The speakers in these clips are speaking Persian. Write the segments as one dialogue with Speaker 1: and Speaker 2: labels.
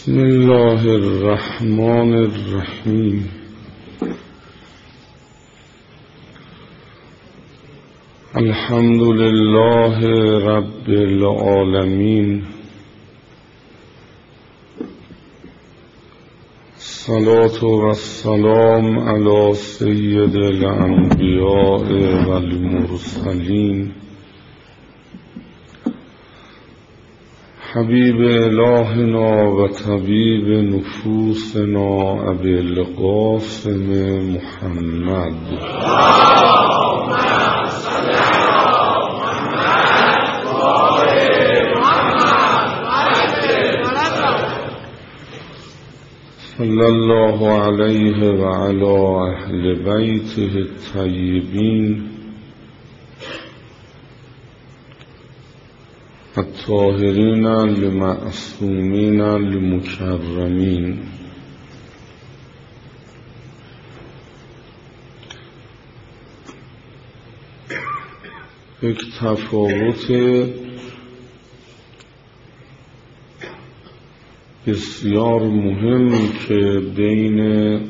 Speaker 1: بسم الله الرحمن الرحیم. الحمد لله رب العالمین، الصلاة والسلام علی سید الانبیاء والمرسلین، حبیب الهنا و طبیب نفوسنا ابی القاسم محمد. صلی الله علیه و علی اهل بیته الطیبین الطاهرین المعصومین المکرمین. یک تفاوت بسیار مهمی که بین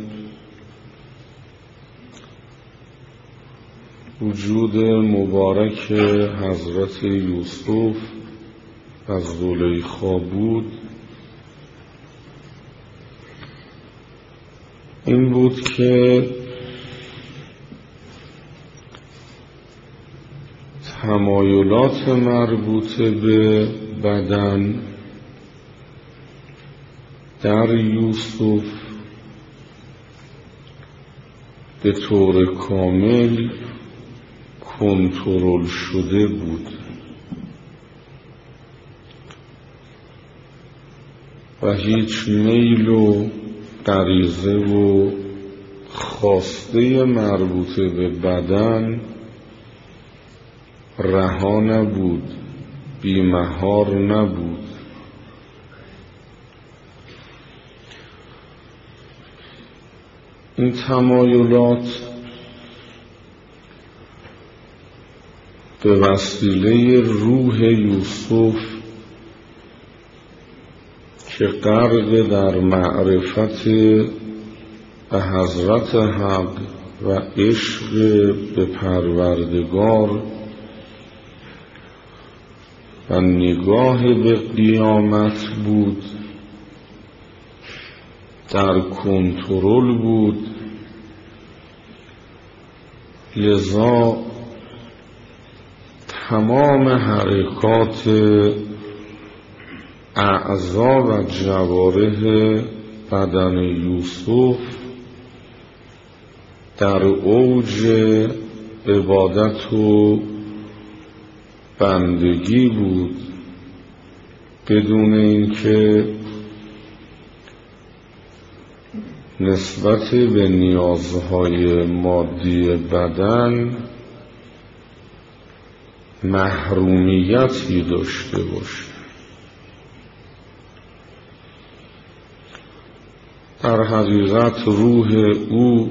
Speaker 1: وجود مبارک حضرت یوسف و زلیخا بود این بود که تمایلات مربوط به بدن در یوسف به طور کامل کنترل شده بود و هیچ میل و غریزه و خواسته مربوط به بدن رها نبود، بی‌مهار نبود. این تمایلات به وسیله روح یوسف که غرق در معرفت به حضرت حق و عشق به پروردگار و نگاه به قیامت بود، در کنترل بود. لذا تمام حرکات اعضا و جوارح بدن یوسف در اوج عبادت و بندگی بود، بدون اینکه نسبت به نیازهای مادی بدن محرومیتی داشته باشه. در حقیقت روح او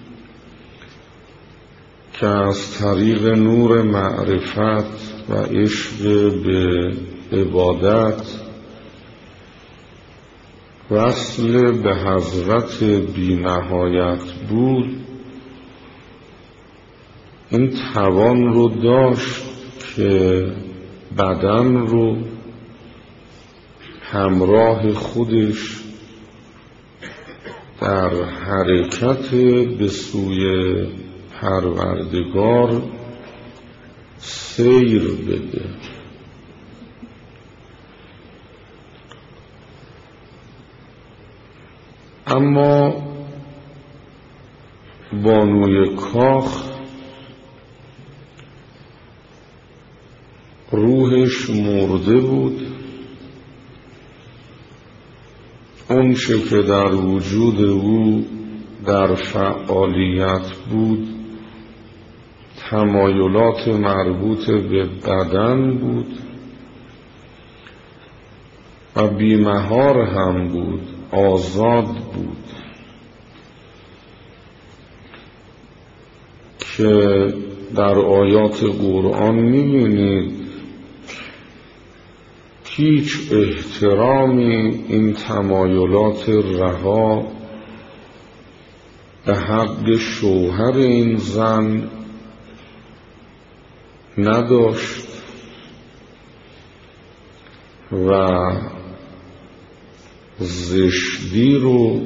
Speaker 1: که از طریق نور معرفت و عشق به عبادت وصل به حضرت بی نهایت بود، این توان رو داشت که بدن رو همراه خودش در حرکت به سوی پروردگار سیر بده. اما بانوی کاخ روحش مرده بود. اون چه که در وجود او در فعالیت بود تمایلات مربوط به بدن بود و بی‌مهار هم بود، آزاد بود، که در آیات قرآن می‌بینید هیچ احترامی این تمایلات رها به حق شوهر این زن نداشت و زشتی رو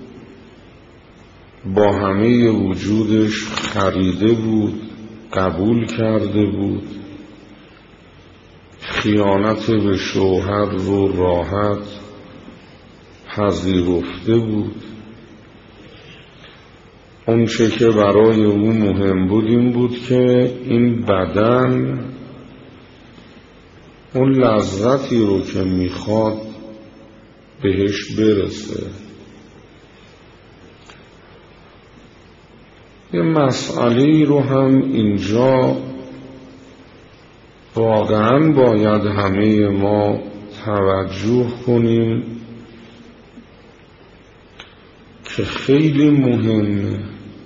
Speaker 1: با همه وجودش خریده بود، قبول کرده بود، خیانت به شوهر رو راحت پذیرفته بود. اون چه که برای او مهم بود این بود که این بدن اون لذتی رو که میخواد بهش برسه. یه مسئله رو هم اینجا واقعا باید همه ما توجه کنیم که خیلی مهمه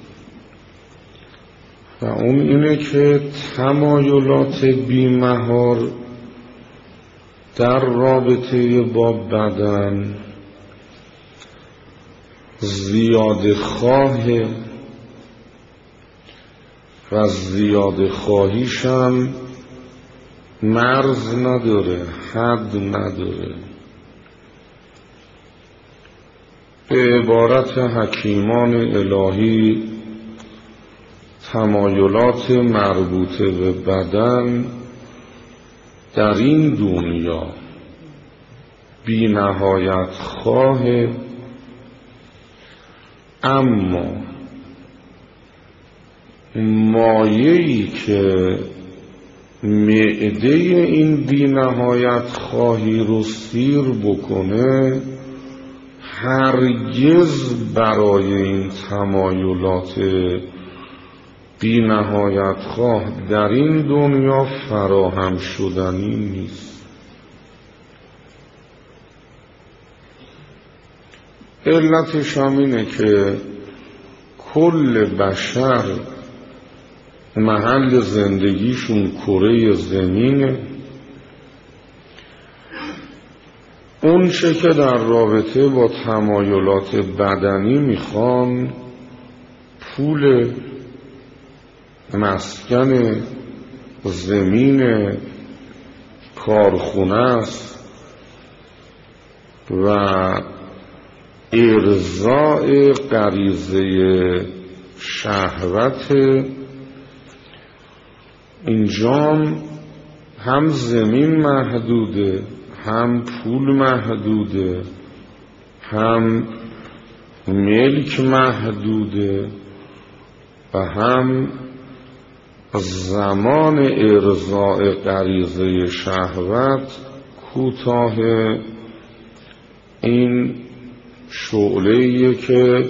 Speaker 1: و اون اینه که تمایلات بی‌محال در رابطه با بدن زیاده خواهه و زیاده خواهیش هم مرز نداره، حد نداره. به عبارت حکیمان الهی تمایلات مربوطه به بدن در این دنیا بی نهایت خواهه، اما مایه‌ای که معده این بی نهایت خواهی رو سیر بکنه هرگز برای این تمایلات بی نهایت خواه در این دنیا فراهم شدنی نیست. علتش هم اینه که کل بشر محل زندگیشون کره زمینه. اون چه که در رابطه با تمایلات بدنی میخوان پول، مسکن، زمین، کارخونه است و ارضاء غریزه شهوت. اینجام هم زمین محدوده، هم پول محدوده، هم ملک محدوده و هم زمان ارضاء غریزه شهوت کوتاه. این شعله‌ایه که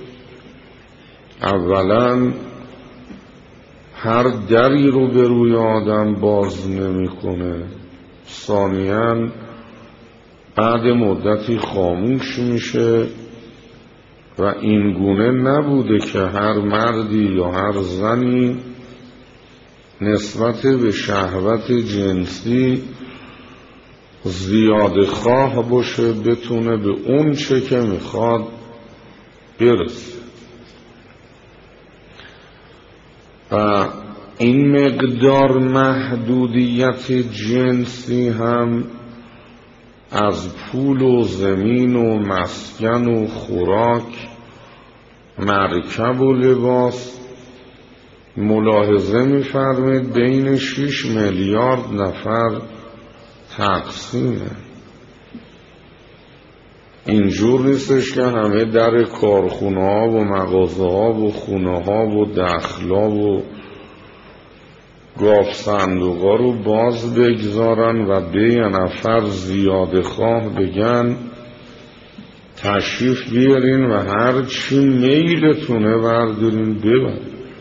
Speaker 1: اولاً هر دری رو به روی آدم باز نمی‌کنه، ثانیاً بعد مدتی خاموش میشه و این گونه نبوده که هر مردی یا هر زنی نسبت به شهوت جنسی زیاده خواه باشه بتونه به اون چه که میخواد برسه. و این مقدار محدودیت جنسی هم از پول و زمین و مسکن و خوراک، مرکب و لباس ملاحظه می‌فرمایید بین 6 میلیارد نفر تقسیمه. اینجور نیستش که همه در کارخونه ها و مغازه ها و خونه ها و دخلا و گاف صندوق ها رو باز بگذارن و به یه نفر زیاده خواه بگن تشریف بیارین و هر چی میلتونه بردارین ببرین.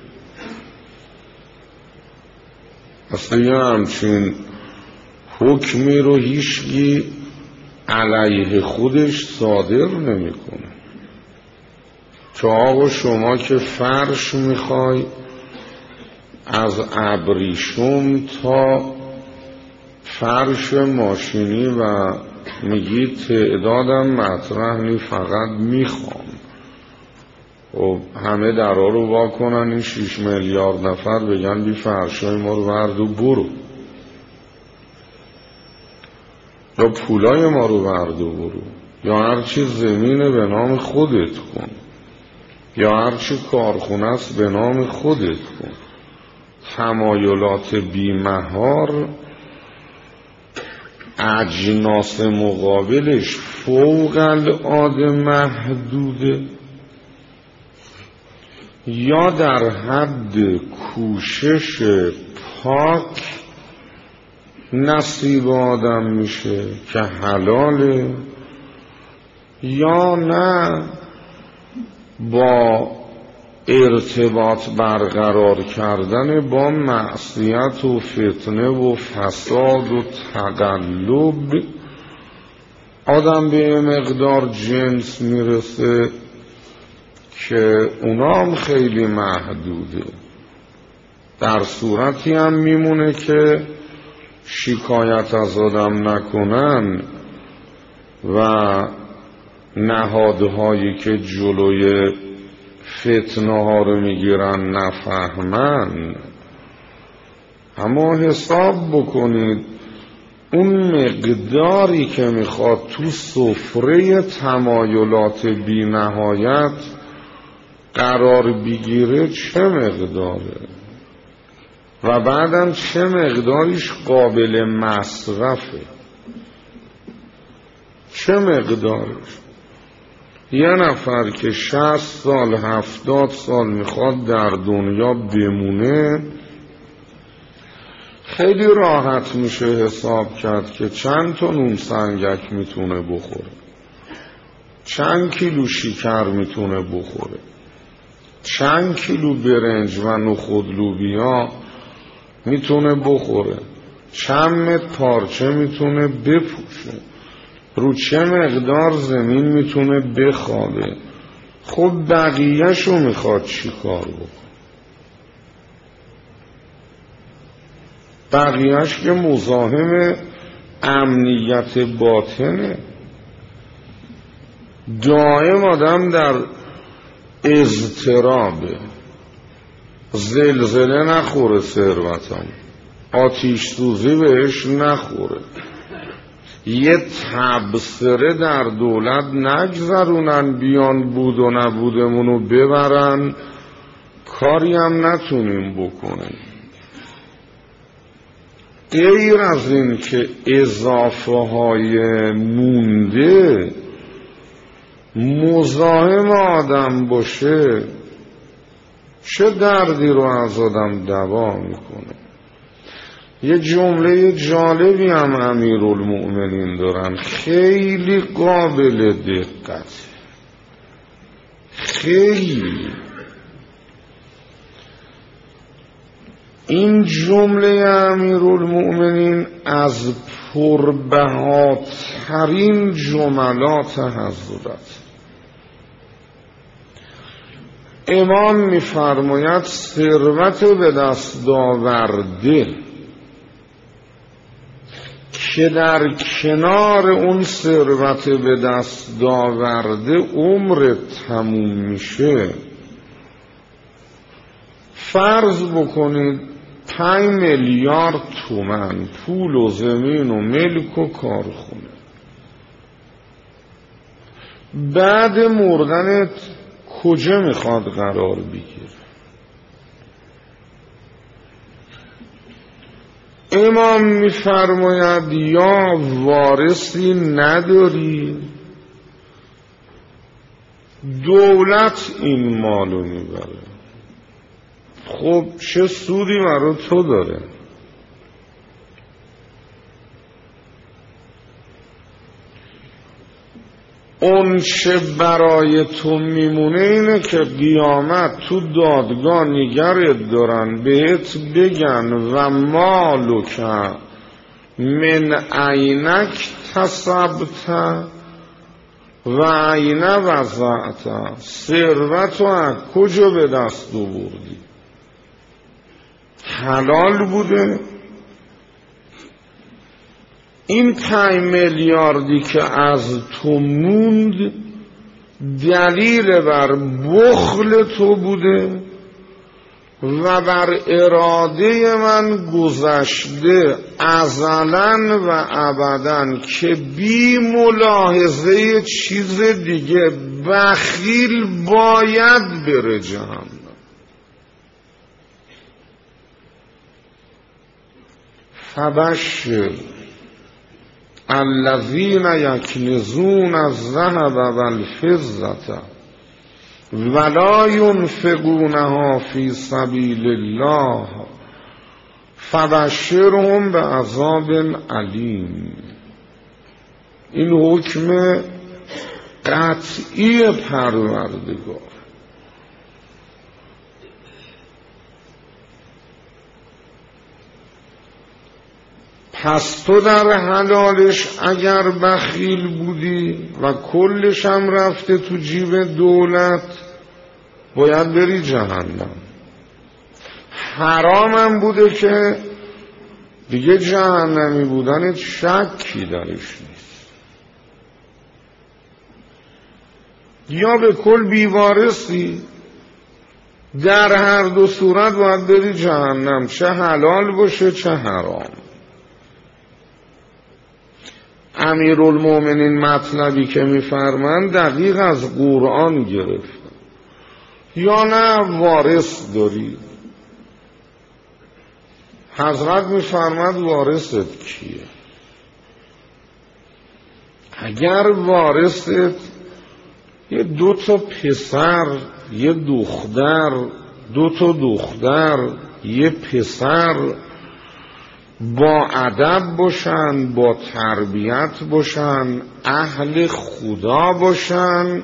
Speaker 1: اصلا یه همچین حکمی رو هیچکی علیه خودش صادر نمیکنه که آقا شما که فرش میخوای از ابریشم تا فرش ماشینی و میگی تعدادم مطرح نی، فقط میخوام. و همه درها رو واکنن، این 6 میلیارد نفر بگن بی فرشای ما رو ورد و برو، یا پولای ما رو ورد و برو، یا هرچی زمینه به نام خودت کن، یا هرچی کارخونه است به نام خودت کن. تمایلات بیمهار اجناس مقابلش فوق العاده محدوده، یا در حد کوشش پاک نصیب آدم میشه که حلاله، یا نه با ارتباط برقرار کردن با معصیت و فتنه و فساد و تقلب آدم به مقدار جنس میرسه که اونام خیلی محدوده. در صورتی هم میمونه که شکایت از آدم نکنن و نهادهایی که جلوی فتنه ها رو میگیرن نفهمن. اما حساب بکنید اون مقداری که میخواد تو سفره تمایلات بی نهایت قرار بگیره چه مقداره و بعدم چه مقداریش قابل مصرفه، چه مقدارش. یه نفر که 60 سال 70 سال میخواد در دنیا بمونه خیلی راحت میشه حساب کرد که چند تا نون سنگک میتونه بخوره، چند کیلو شکر میتونه بخوره، چند کیلو برنج و نخود لوبیا میتونه بخوره، چند متر پارچه میتونه بپوشه، رو چه مقدار زمین میتونه بخوابه. خب بقیه‌شو میخواد چی کار بکن؟ بقیه‌اش که مزاحم امنیت باطنه. دائم آدم در اضطرابه، زلزله نخوره ثروتم، آتیش سوزی بهش نخوره، یه تبصره در دولت نگذرونن بیان بود و نبودمونو ببرن کاری هم نتونیم بکنیم. غیر از این که اضافه های مونده مزاحم آدم باشه چه دردی رو از آدم دوا میکنه. یه جمله جالبی هم امیرالمؤمنین دارن، خیلی قابل دقت، خیلی. این جمله امیرالمؤمنین از پربهاترین جملات حضرت. امام می‌فرماید ثروت به دست آورده که در کنار اون ثروت به دست آورده عمر تموم میشه. فرض بکنید 5 میلیارد تومان پول و زمین و ملک و کارخونه، بعد مردنت کجا میخواد قرار بگیره؟ امام میفرماید یا وارثی نداری، دولت این مالو میبره. خب چه سودی برای تو داره؟ اون چه برای تو میمونه اینه که قیامت تو دادگاه نگرت دارن بهت بگن و مالک من عینک تصبت و عین وضعت، ثروت رو از کجا به دست آوردی؟ حلال بوده این 5 میلیاردی که از تو موند دلیل بر بخل تو بوده و بر اراده من گذشته ازلاً و ابداً که بی ملاحظه چیز دیگه بخیل باید بره جهنم. فبشر الذین یکنزون الذهب والفضة ولا ينفقونها فی سبیل الله فبشرهم بعذاب علیم. این حکم قطعی پروردگار. پس تو در حلالش اگر بخیل بودی و کلش هم رفته تو جیب دولت باید بری جهنم. حرامم بوده که دیگه جهنمی بودن شکی درش نیست. یا به کل بیوارثی، در هر دو صورت باید بری جهنم، چه حلال باشه چه حرام. امیرالمومنین مطلبی که میفرمند دقیق از قرآن گرفت. یا نه وارث داری، حضرت میفرماد وارثت کیه؟ اگر وارثت یه 2 تا پسر، یه دختر، 2 تا دختر، یه پسر با ادب باشن، با تربیت باشن، اهل خدا باشن،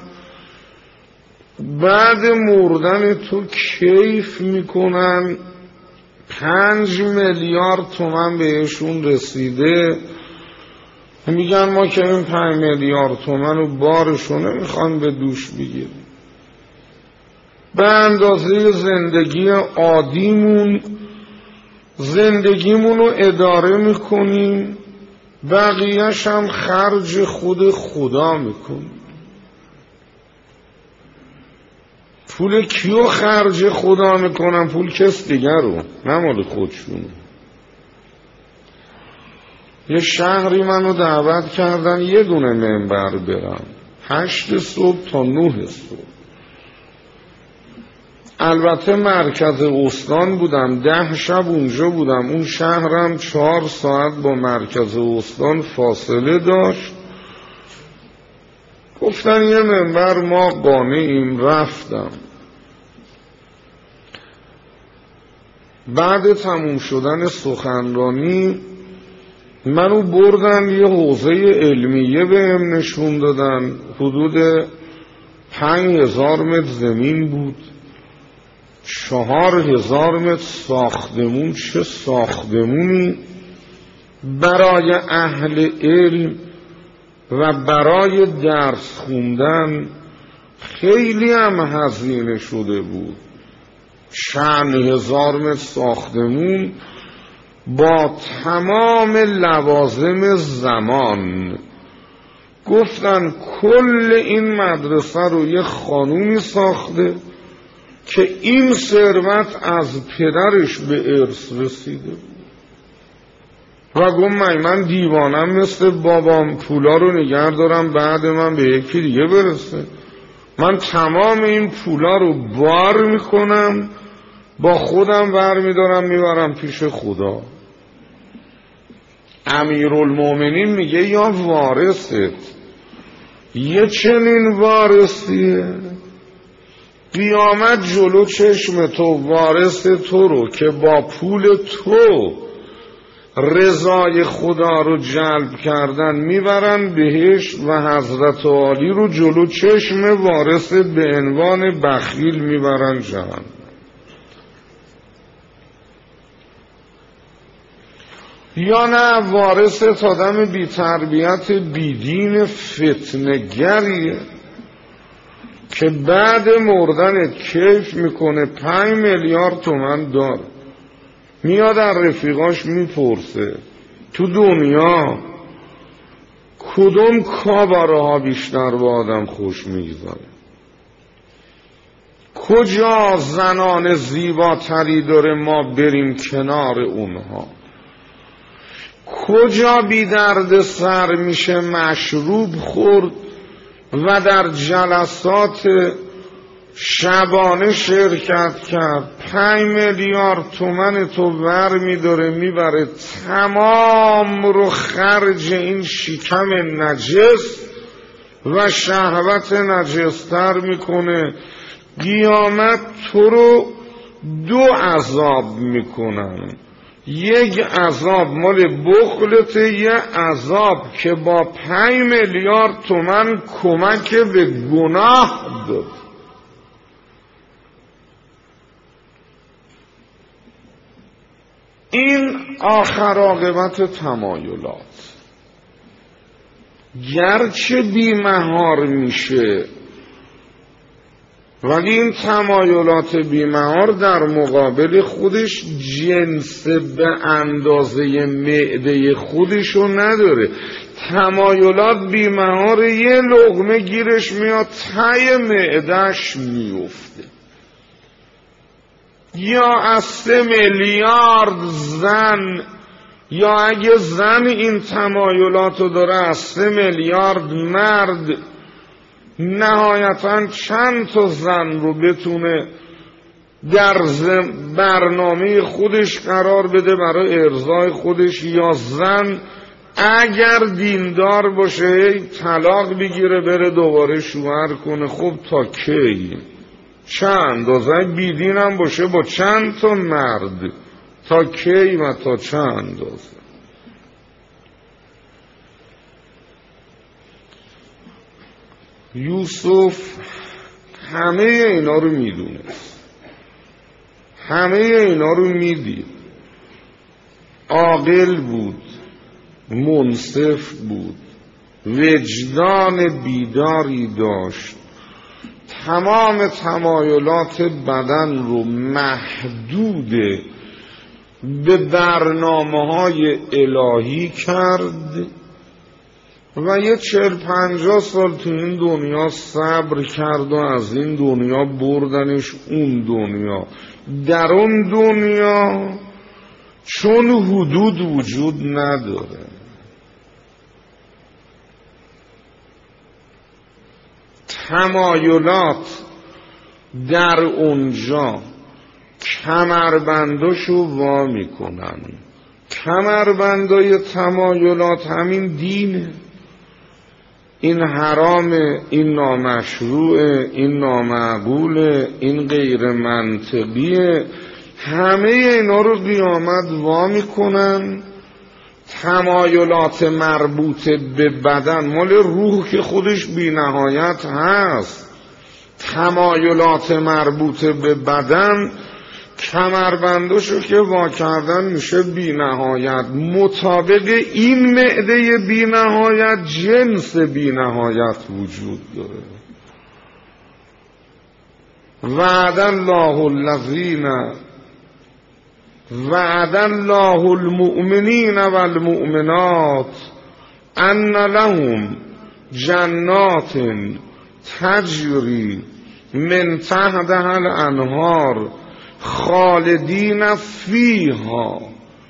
Speaker 1: بعد مردن تو کیف میکنن، 5 میلیارد تومان بهشون رسیده، میگن ما که این 5 میلیارد تومان رو بارشونه میخوان به دوش بگیریم. به اندازه زندگی عادیمون زندگیمون رو اداره میکنیم، بقیهش هم خرج خود خدا میکنیم. پول کیو خرج خدا میکنن؟ پول کس دیگر رو، نه مال خودشون. یه شهری منو دعوت کردن یه دونه منبر برم، 8 صبح تا 9 صبح. البته مرکز استان بودم، 10 شب اونجا بودم. اون شهرم 4 ساعت با مرکز استان فاصله داشت. گفتن یه منبر ما قانعیم، رفتم. بعد تموم شدن سخنرانی منو بردن یه حوزه علمیه بهم نشون دادن، حدود 5000 متر زمین بود، 4000 متر ساختمون. چه ساختمونی برای اهل علم و برای درس خوندن خیلی هم هزینه شده بود. چند هزار متر ساختمون با تمام لوازم زمان. گفتن کل این مدرسه رو یه خانومی ساخته که این ثروت از پدرش به ارث رسیده و گفت من دیوانم مثل بابام پولا رو نگه دارم بعد من به یکی دیگه برسه. من تمام این پولا رو بار میکنم، با خودم بر میدارم میبرم پیش خدا. امیرالمومنین میگه یا وارثت یه چنین وارثیه، قیامت جلو چشم تو وارث تو رو که با پول تو رضای خدا رو جلب کردن میبرن بهشت و حضرت عالی رو جلو چشم وارث به عنوان بخیل میبرن جهنم. یا نه وارث آدم بی تربیت بی دین فتنه‌گریه که بعد مردن کیف میکنه 5 میلیارد تومان داره. میاد در رفیقاش میپرسه تو دنیا کدوم کاباره ها بیشتر با آدم خوش میگذاره؟ کجا زنان زیباتری داره ما بریم کنار اونها؟ کجا بی درد سر میشه مشروب خورد و در جلسات شبانه شرکت کرد؟ 5 میلیارد تومن تو ور میداره میبره تمام رو خرج این شکم نجس و شهوت نجستر میکنه. قیامت تو رو 2 عذاب میکنن، یک عذاب مال بخلته، یه عذاب که با 5 میلیارد تومن کمک به گناه داد. این آخر عاقبت تمایلات. گرچه بیمهار میشه ولی این تمایلات بیمهار در مقابل خودش جنس به اندازه معده خودشو نداره. تمایلات بیمهار، یه لقمه گیرش میاد ته معدهش میفته. یا از 3 میلیارد زن، یا اگه زن این تمایلاتو داره از 3 میلیارد مرد، نهایتاً چند تا زن رو بتونه در برنامه خودش قرار بده برای ارضای خودش، یا زن اگر دیندار باشه طلاق بگیره بره دوباره شوهر کنه. خب تا کی؟ چند اندازه بیدین هم باشه با چند تا مرد، تا کی و تا چند اندازه؟ یوسف همه اینا رو میدونه، همه اینا رو میدید. عاقل بود، منصف بود، وجدان بیداری داشت، تمام تمایلات بدن رو محدود به برنامه‌های الهی کرد و یه 40-50 سال تو این دنیا صبر کرد و از این دنیا بردنش اون دنیا. در اون دنیا چون حدود وجود نداره، تمایلات در اونجا کمربنداشو وا میکنن. کمربندای تمایلات همین دینه. این حرامه، این نامشروعه، این نامعقوله، این غیر منطقیه. همه اینا رو قیامت وا میکنن. تمایلات مربوط به بدن مال روح که خودش بی نهایت هست. تمایلات مربوط به بدن کمربنداشو که وا کردن میشه بی نهایت. مطابق این معده بی نهایت جنس بی نهایت وجود داره. وعد الله المؤمنین والمؤمنات ان لهم جنات تجری من تحتها الانهار خالدین فیها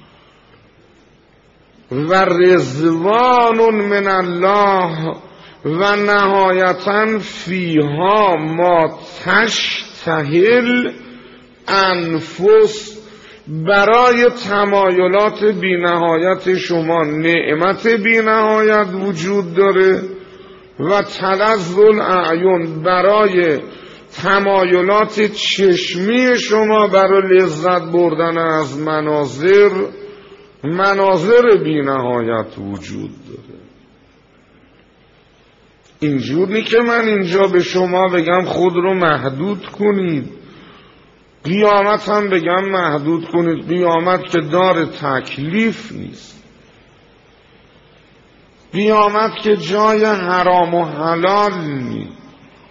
Speaker 1: و رضوان من الله و نهایتا فیها ما تشتهی الانفس. برای تمایلات بی نهایت شما نعمت بی نهایت وجود داره و تلذ الاعیون، برای تمایلات چشمی شما برای لذت بردن از مناظر بی نهایت وجود داره. اینجور نی که من اینجا به شما بگم خود رو محدود کنید، قیامت هم بگم محدود کنید. قیامت که دار تکلیف نیست، قیامت که جای حرام و حلال نیست.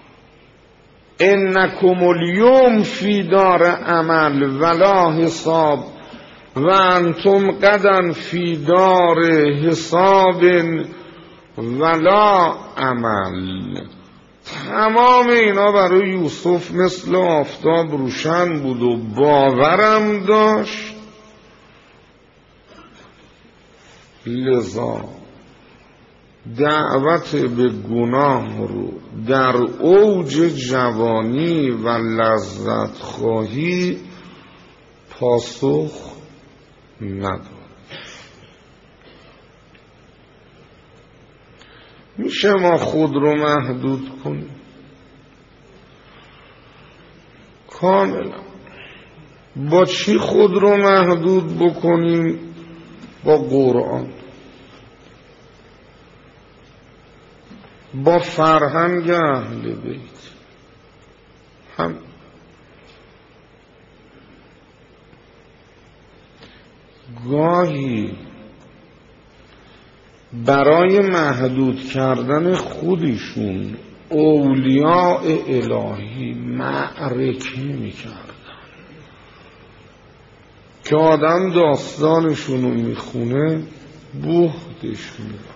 Speaker 1: انکم الیوم فی دار عمل ولا حساب و انتم غدا فی دار حساب ولا عمل. تمام اینا برای یوسف مثل آفتاب روشن بود و باورم داشت. لذا دعوت به گناه رو در اوج جوانی و لذت خواهی پاسخ نداد. میشه ما خود رو محدود کنیم؟ کاملا. با چی خود رو محدود بکنیم؟ با قرآن، با فرهنگ اهل بیت. هم گاهی برای محدود کردن خودشون اولیاء الهی معرکه میکردن که آدم داستانشون رو میخونه بهتش میاد.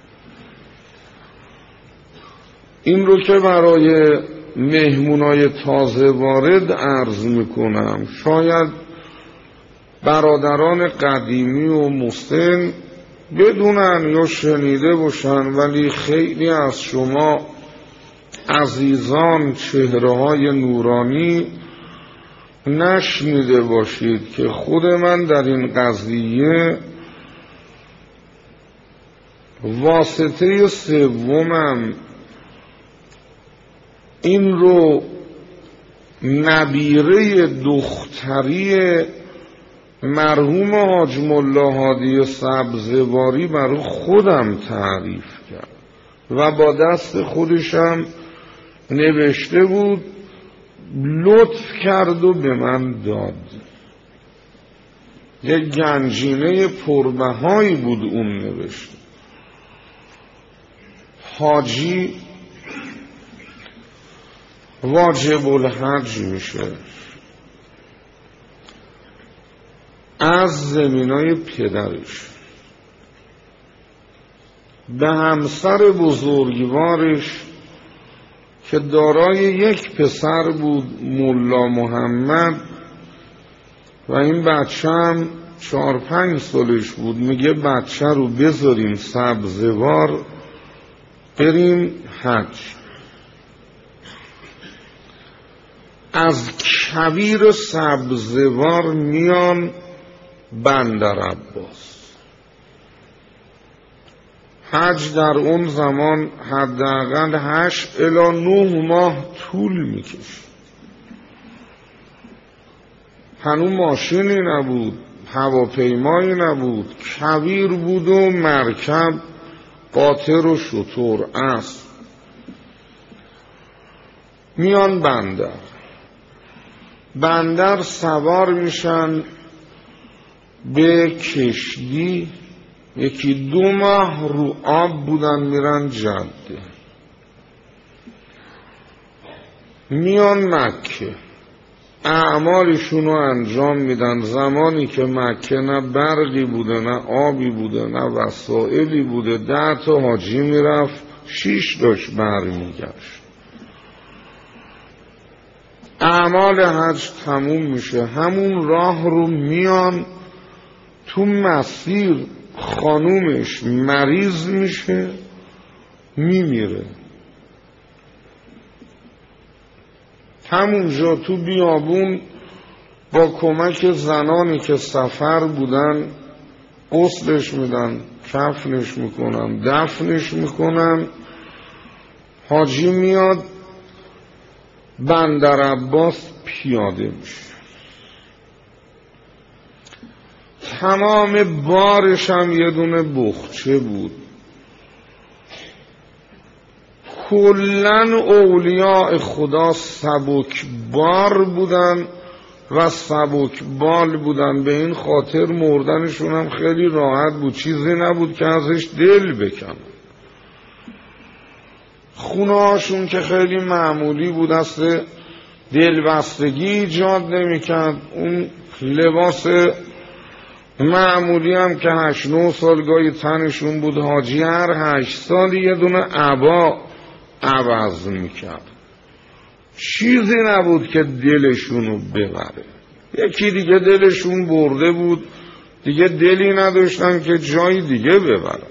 Speaker 1: این رو که برای مهمونای تازه وارد عرض میکنم، شاید برادران قدیمی و مسن بدونن یا شنیده باشن، ولی خیلی از شما عزیزان چهره‌های نورانی نشنیده باشید که خود من در این قضیه واسطه سومم این رو نبیره دختری مرحوم حاج ملا هادی سبزواری برای خودم تعریف کرد و با دست خودشم نوشته بود، لطف کرد و به من داد. یک گنجینه پربهایی بود اون نوشته. حاجی واجب الحج میشه از زمینای پدرش به همسر بزرگوارش که دارای یک پسر بود ملا محمد و این بچه هم 4-5 سالش بود، میگه بچه رو بذاریم سبزوار بریم حج. از کویر سبزوار میان بندر عباس. حج در اون زمان حداقل 8 الی 9 ماه طول میکشید. هنوز ماشینی نبود، هواپیمایی نبود، کویر بود و مرکب، قاطر و شتر، اسب. میان بندر سوار میشن به کشتی. 1-2 ماه رو آب بودن، میرن جده، میان مکه، اعمالشون رو انجام میدن. زمانی که مکه نه برقی بوده، نه آبی بوده، نه وسائلی بوده، 10 تا حاجی میرفت، 6 داشت برمیگشت. اعمال حج تموم میشه، همون راه رو میان، تو مسیر خانومش مریض میشه، میمیره. همونجا تو بیابون با کمک زنانی که سفر بودن غسلش میدن، کفنش میکنن، دفنش میکنن. حاجی میاد بندر عباس پیاده میشه. تمام بارش هم یه دونه بخچه بود. کلن اولیاء خدا سبک بار بودن و سبک بال بودن، به این خاطر مردنشون هم خیلی راحت بود، چیزی نبود که ازش دل بکنن. خونه هاشون که خیلی معمولی بود، اصل دلبستگی ایجاد نمی کرد. اون لباس معمولی هم که 8-9 سال گاهی تنشون بود، حاجی هر 8 سال یه دونه عبا عوض میکرد. چیزی نبود که دلشونو ببره. یکی دیگه دلشون برده بود، دیگه دلی نداشتن که جای دیگه ببرن.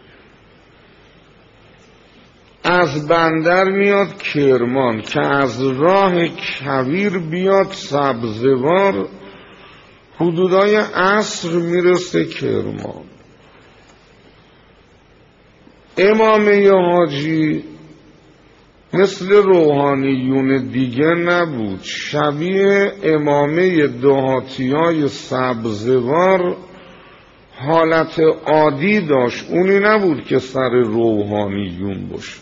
Speaker 1: از بندر میاد کرمان که از راه کویر بیاد سبزوار، حدودای عصر میرسه کرمان. امامه حاجی مثل روحانیون دیگه نبود، شبیه امامه دهاتیای سبزوار حالت عادی داشت، اونی نبود که سر روحانیون باشه.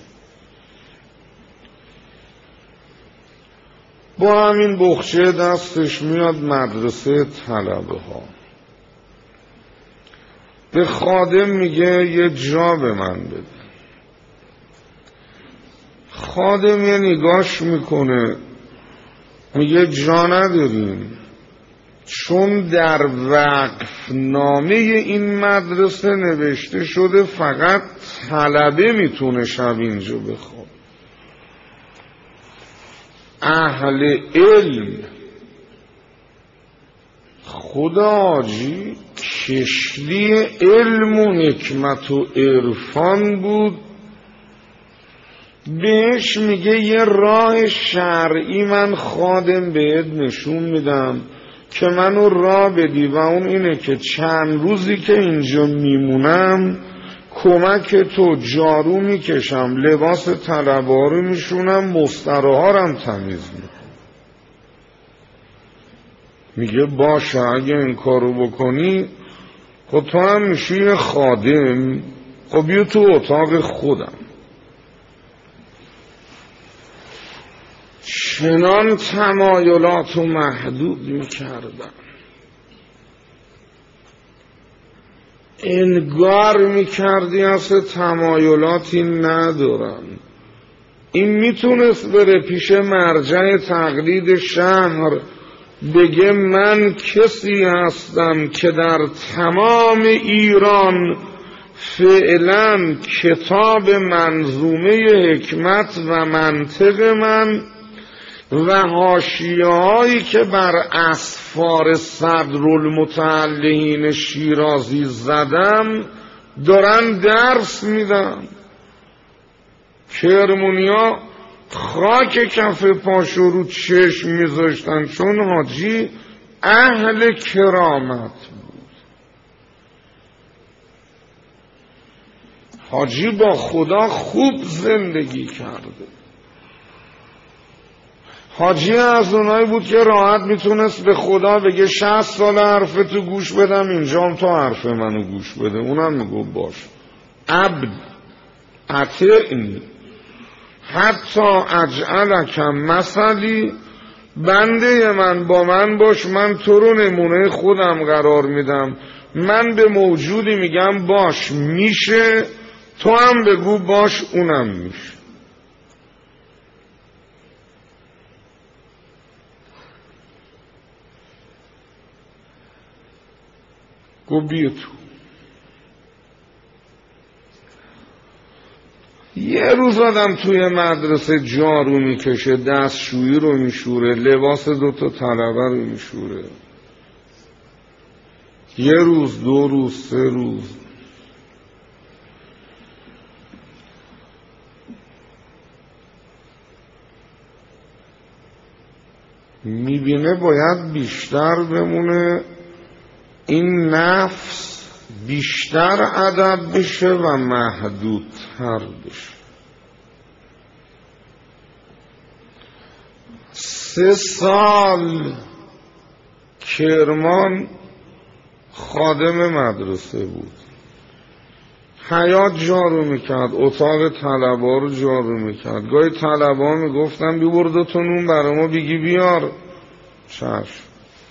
Speaker 1: با همین بخچه دستش میاد مدرسه طلبه ها، به خادم میگه یه جا به من بده. خادم یه نگاش میکنه، میگه جا نداریم، چون در وقف نامه این مدرسه نوشته شده فقط طلبه میتونه شب اینجا بخواد. اهل علم خدا حاجی کشتی علم و حکمت و عرفان بود، بهش میگه یه راه شرعی من خادم بهت نشون میدم که منو راه بدی، و اون اینه که چند روزی که اینجا میمونم کمک تو جارو میکشم، لباس طلبه ها رو میشونم، مستره ها رم تمیز میکنم. میگه باشه اگه این کارو بکنی خب تو هم میشی خادم، خب بیا تو اتاق خودم. چنان تمایلات رو محدود میکردم، انگار میکردی اصلا تمایلاتی ندارم. این میتونست بره پیش مرجع تقلید شهر بگه من کسی هستم که در تمام ایران فعلا کتاب منظومه حکمت و منطق من و حاشیه‌هایی که بر اسفار صدرالمتعلقین شیرازی زدم دارن درس میدن. کرمونیا خاک کف پاشو رو چشم میذاشتن، چون حاجی اهل کرامت بود. حاجی با خدا خوب زندگی کرده. حاجی از اونایی بود که راحت میتونست به خدا بگه 60 سال حرف تو گوش بدم، اینجام تو حرف منو گوش بده. اونم میگو باش عبد اطیعنی حتی اجعلکم مثلی، بنده من با من باش، من تو رو نمونه خودم قرار میدم. من به موجودی میگم باش میشه، تو هم بگو باش اونم میشه. گو بیا تو. یه روز آدم توی مدرسه جارو میکشه، دستشویی رو میشوره، لباس 2 طلبه رو میشوره. یه روز، 2 روز، 3 روز، میبینه باید بیشتر بمونه، این نفس بیشتر ادب بشه و محدودتر بشه. 3 سال کرمان خادم مدرسه بود، حیاط جارو میکرد، اتاق طلبا رو جارو میکرد. گاهی طلبا میگفتن بیبر 2 تا نون برای ما بگی بیار، چشم.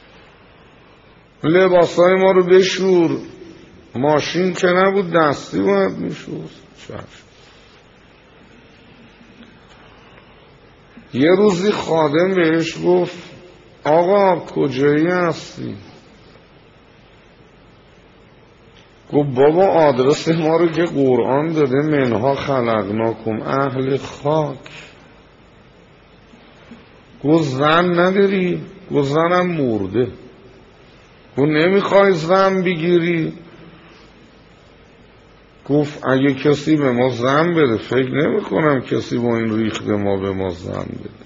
Speaker 1: لباسای ما رو بشور، ماشین که نبود دستی باید میشور، چشم. یه روزی خادم بهش گفت آقا کجایی هستی؟ گفت بابا آدرس ما رو که قرآن داده، منها خلقناکم، اهل خاک. گفت زن نداری؟ گفت زنم مرده. گفت نمیخوای زن بگیری؟ گفت اگه کسی به ما زن بده، فکر نمی کنم کسی با این ریخته ما به ما زن بده.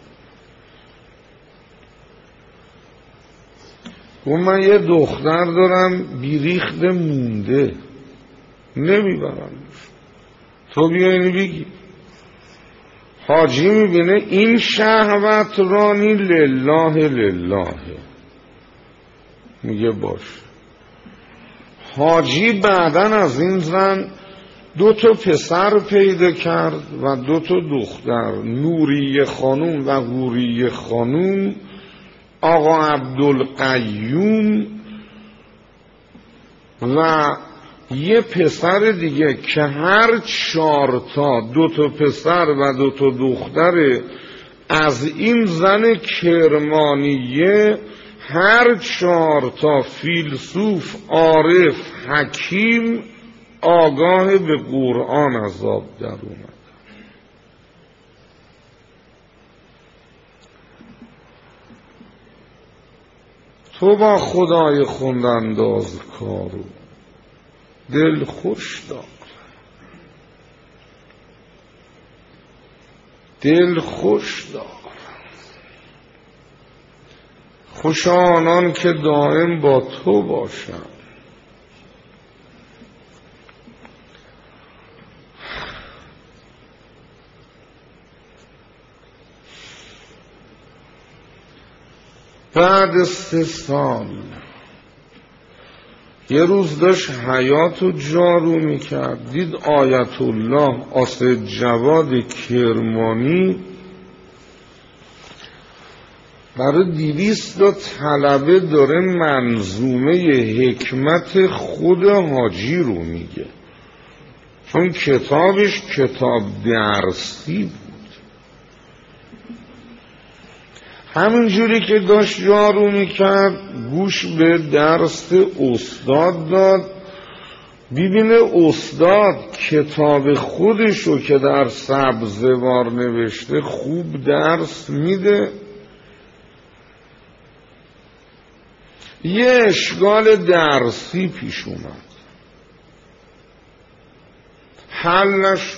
Speaker 1: گفت من یه دختر دارم بیریخته مونده، نمیبرم، تو بیا اینو بگی. حاجی میبینه این شهوت رانی لله لله، میگه باش. حاجی بعدن از این زن 2 پسر پیدا کرد و 2 دختر، نوریه خانوم و غوریه خانوم، آقا عبدالقیوم و یه پسر دیگه که هر 4 تا 2 پسر و 2 دختر از این زن کرمانیه، هر 4 تا فیلسوف، عارف، حکیم، آگاه به قرآن از آب در اومد. تو با خدای خوندانداز کارو دل خوش دار، دل خوش دار. خوش آنان که دائم با تو باشند. بعد 3 سال یه روز داشت حیاتو جارو میکرد، دید آیت الله اسد جواد کرمانی برای 200 تا طلبه داره منظومه حکمت خود حاجی رو میگه، چون کتابش کتاب درسی بود. همینجوری که داشت جارو میکرد گوش به درس استاد داد، ببینه استاد کتاب خودشو که در سبزوار نوشته خوب درس میده. یه اشکال درسی پیش اومد، حل نشد،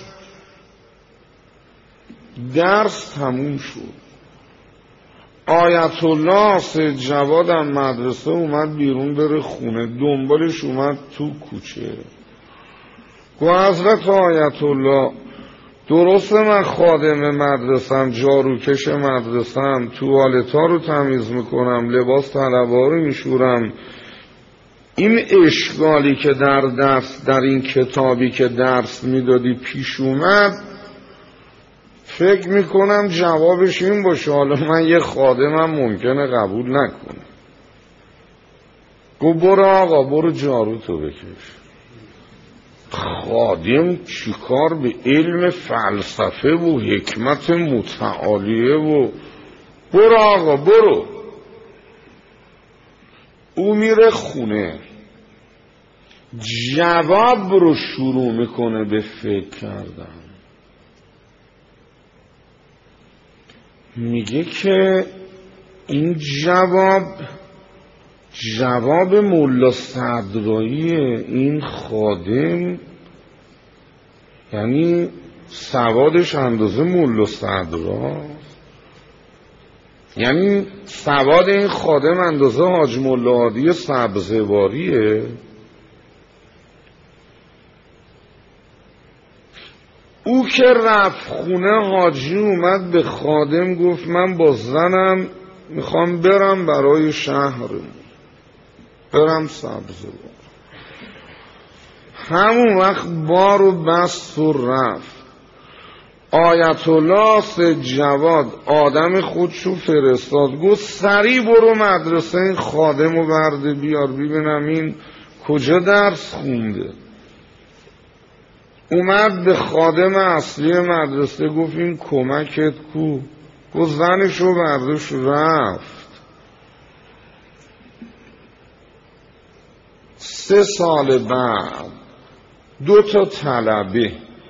Speaker 1: درس تموم شد. آیت الله اسد جواد هم مدرسه اومد بیرون بره خونه، دنبالش اومد تو کوچه. گفت حضرت آیت الله، درسته من خادم مدرسم، جاروکش مدرسم، توالتا رو تمیز میکنم، لباس طلبا رو میشورم، این اشکالی که در این کتابی که درس میدادی پیش اومد، فکر میکنم جوابش این باشه، حالا من یه خادمم ممکنه قبول نکنه. گفت برو آقا، برو جارو تو بکش. خادم چیکار به علم فلسفه و حکمت متعالیه و برو آقا برو. او میره خونه، جواب رو شروع میکنه به فکر کردن. میگه که این جواب ملا صدرایی این خادم، یعنی سوادش اندازه ملا صدرا، یعنی سواد این خادم اندازه حاج ملا هادی سبزواریه. او که رفت خونه، حاجی اومد به خادم گفت من با زنم میخوام برم برای شهرم، برم سبزوار. همون وقت بارو بست و رفت. آیت الله اسد جواد آدم خودشو فرستاد، گفت سریع برو مدرسه این خادمو برده بیار ببینم این کجا درس خونده. اومد به خادم اصلی مدرسه گفت این کمکت کو؟ گفت زنشو بردش رفت. 3 سال بعد 2 طلبه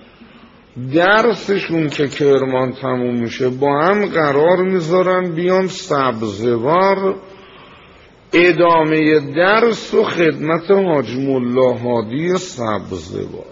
Speaker 1: درسشون که کرمان تموم میشه با هم قرار میذارن بیان سبزوار ادامه درس و خدمت حاج ملا هادی سبزوار.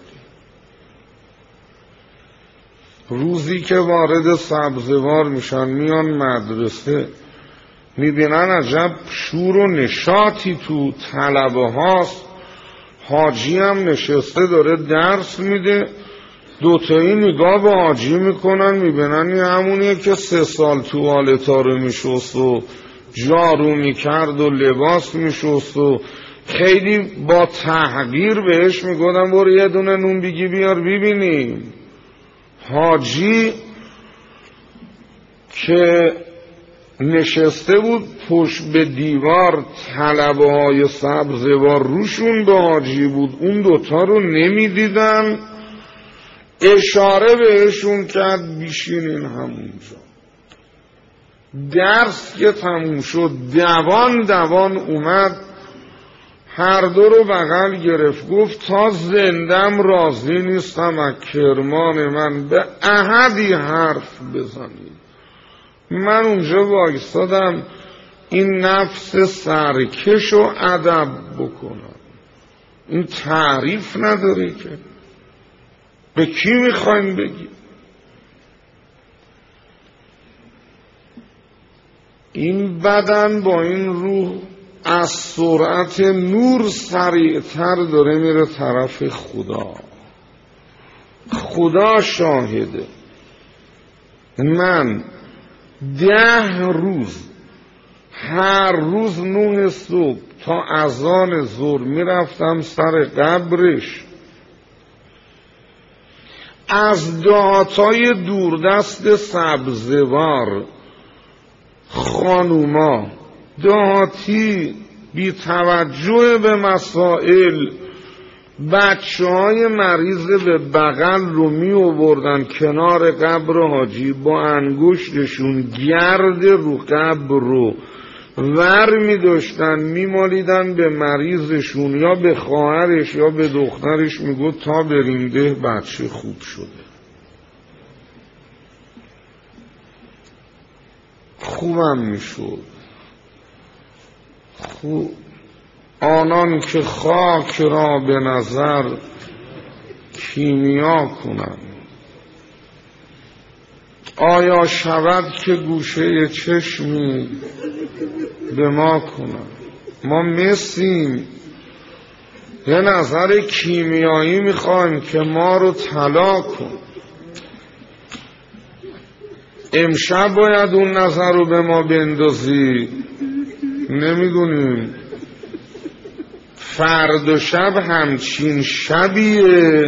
Speaker 1: روزی که وارد سبزوار میشن میان مدرسه میبینن عجب شور و نشاطی تو طلبه هاست، حاجی هم نشسته داره درس میده. 2 نگاه به حاجی میکنن میبینن این همونیه که 3 سال توالتا رو میشست و جارو میکرد و لباس میشست و خیلی با تحقیر بهش میگفتن برو یه دونه نون بیگی بیار ببینیم. حاجی که نشسته بود پشت به دیوار، طلبه های سبزوار روشون به حاجی بود، اون 2 رو نمیدیدن، اشاره بهشون کرد بیشینین همونجا. درس که تموم شد دوان اومد، هر 2 رو بغل گرفت، گفت تا زندم راضی نیستم از کرمان من به احدی حرف بزنید. من اونجا وایستادم این نفس سرکش و ادب بکنم، این تعریف نداره که به کی میخواین بگی؟ این بدن با این روح از سرعت نور سریعتر داره میره طرف خدا. خدا شاهده من 10 روز هر روز 9 صبح تا اذان ظهر میرفتم سر قبرش، از دهاتای دوردست سبزوار خانوما دهاتی بی توجه به مسائل بچه های مریض به بغل رو می آوردن کنار قبر حاجی، با انگشتشون گرد رو قبر رو ور می داشتن می مالیدن به مریضشون یا به خواهرش یا به دخترش، می گفت تا بریم ده بچه خوب شده. خوبم می شد. خوب آنان که خاک را به نظر کیمیا کنند، آیا شود که گوشه چشمی به ما کنند؟ ما مسیم یه نظر کیمیایی میخوایم که ما رو طلا کن. امشب باید اون نظر رو به ما بندازی، نمیدونیم فردا شب همچین شبیه،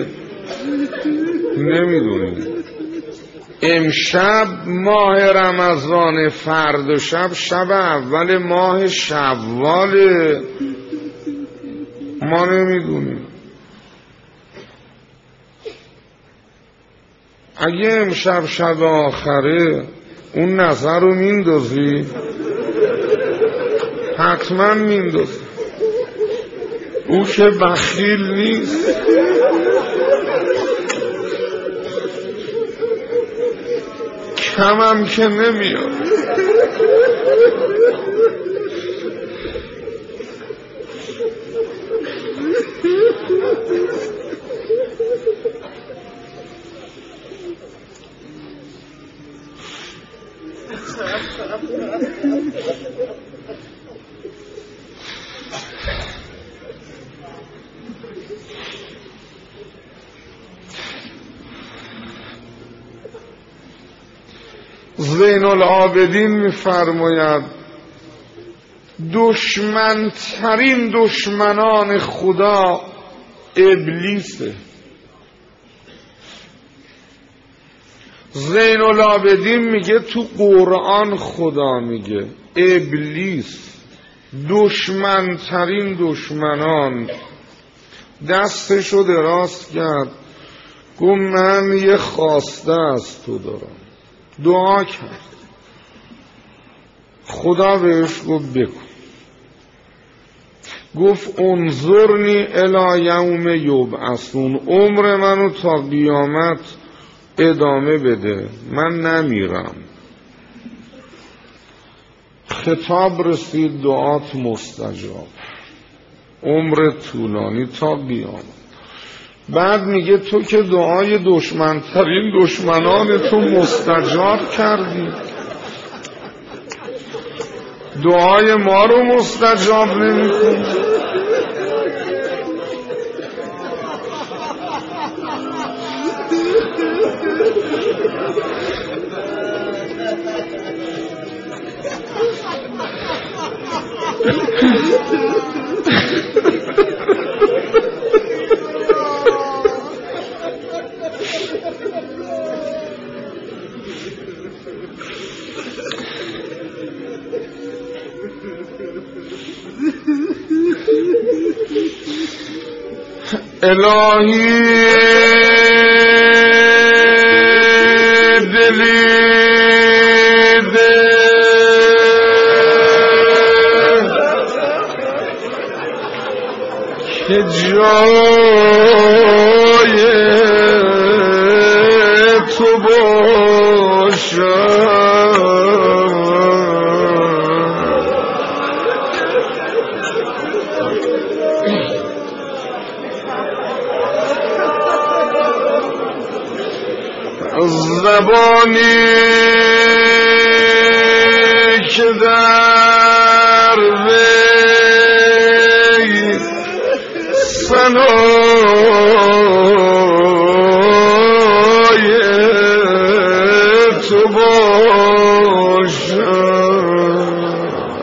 Speaker 1: نمیدونیم امشب ماه رمضان، فردا شب اول ماه شوال، ما نمیدونیم. اگه امشب شب آخره اون نظر رو میندازی، حتما میندازی. او که بخیل نیست، کمم که نمیاد. زین العابدین می‌فرماید دشمنترین دشمنان خدا ابلیسه. زین العابدین میگه تو قرآن خدا میگه ابلیس دشمنترین دشمنان. دستشو دراز کرد، گفت من یه خواسته از تو دارم. دعا کرد، خدا بهش گفت بکن. گفت انظرنی الی یوم یبعثون، عمر منو تا قیامت ادامه بده، من نمیرم. خطاب رسید دعات مستجاب، عمر طولانی تا قیامت. بعد میگه تو که دعای دشمنترین دشمنان تو مستجاب کردی، دعای ما رو مستجاب نمی کنی. الهی دلی که جای تو باشم، زبانی که در وی ثنای تو باشد،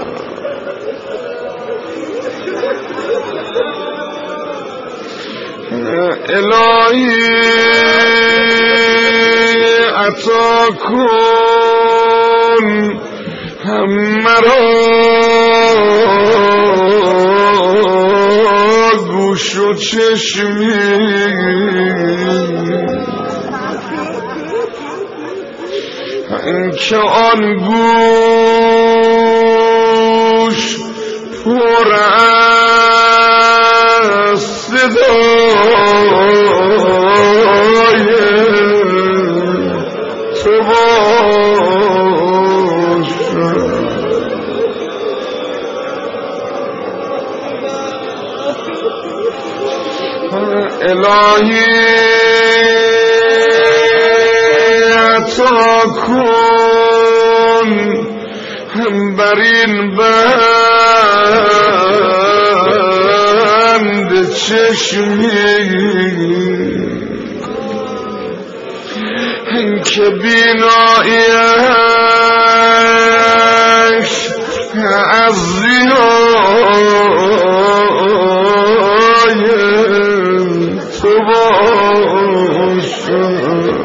Speaker 1: الهی عطا کن هم مرا گوش و چشمی که آن گوش پر از صدای تو باشد، الهی عطا کن هم بر این بند چشمی که بینایش از زیای تو باشد،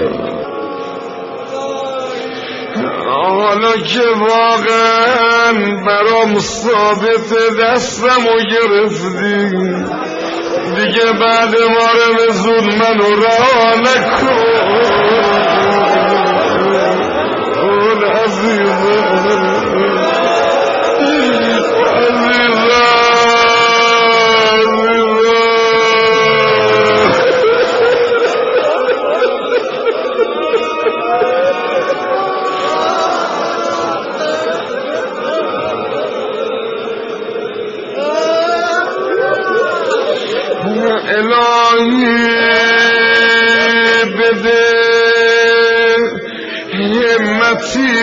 Speaker 1: حالا که واقعا برام ثابت دستمو گرفتی، دیگه بعد ماره زود منو رها نکن الهی بده همتی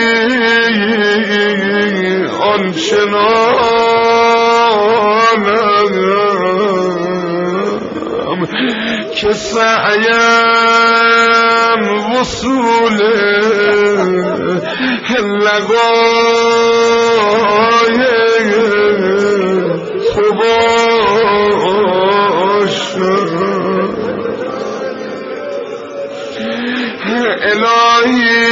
Speaker 1: آنچنانم که سعیم وصول لقای تو الهی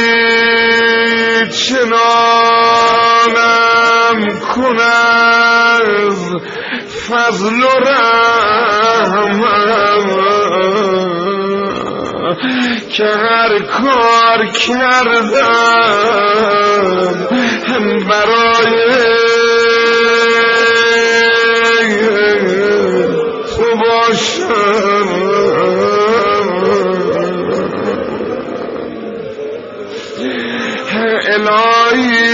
Speaker 1: چنانم کن از فضل و رحمت که هر کار کردم برای الهی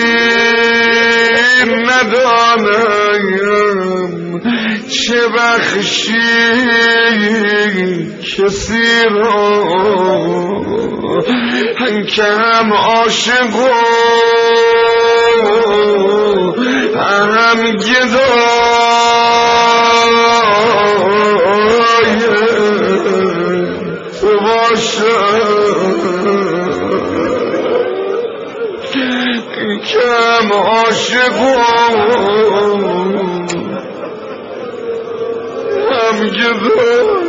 Speaker 1: ندانم چه بخشی کسی را که هم عاشق و هم گدای تو باشد، که هم عاشق و هم گدای.